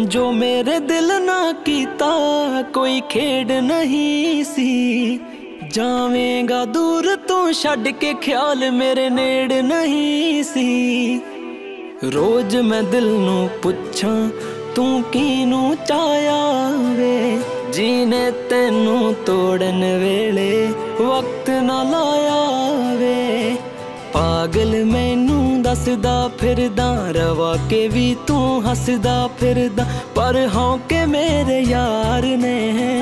जो मेरे दिल ना कीता कोई खेड नहीं सी। जावेगा दूर तू छड़ के ख्याल मेरे नेड़ नहीं सी। रोज मैं दिल नू पुछां तू कीनू चाया वे, जीने तेनू तोड़न वेले वक्त ना लाया वे। पागल मैनू दसदा फिरदा रवा के भी तू हसदा फिरदा, पर हौके मेरे यार ने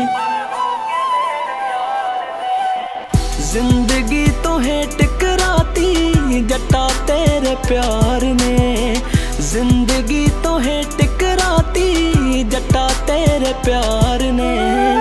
जिंदगी तो है टकराती जट्टा तेरे प्यार ने। जिंदगी तो है टकराती जट्टा तेरे प्यार ने।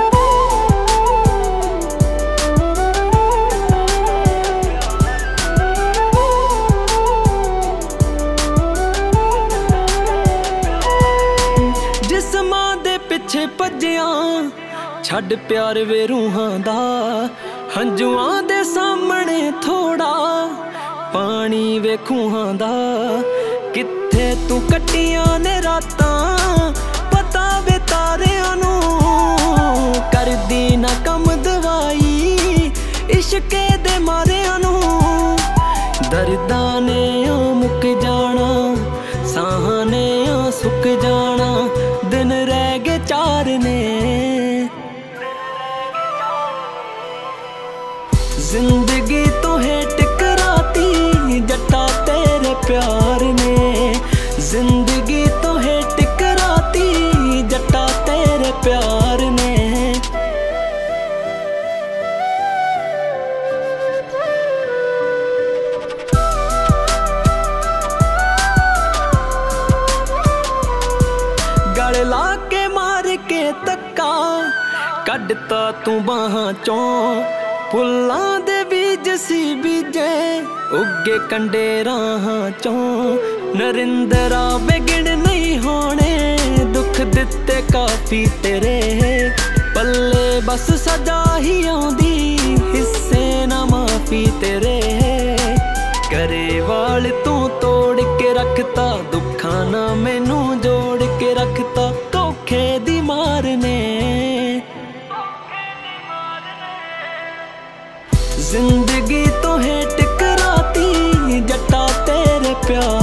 जिस्मां दे पिछे भज्जियां छड़ प्यार वे रूहां दा, हंजुआं दे सामने थोड़ा पानी वे खूहां दा। कित्थे तू कट्टियां ने रातां पता वे तारियां नू, करदी ना कम दवाई इश्के दे मारियां नू। दर्दां ने मुक जाना साहां ने सुक जाना, दिन रह गए चार ने। जिंदगी तो है टकराती जट्टा तेरे प्यार ने। जिंदगी तो है टकराती जट्टा तेरे प्यार ने। गल ला के मार के धक्का कड्डता तू बाहां चों, फुल्लां दे बीज सी बीजे उगे कंडे राहां चों। नरिंदरा बेगिन नहीं होने दुख दिते काफी तेरे, पल्ले बस सजा ही आउंदी हिस्से ना माफी तेरे। करे वाल तू तोड़ के रखता दुखा ना मैनू जोड़ के रखता, धोखे दी मार ने। जिंदगी तो है टकराती जट्टा तेरे प्यार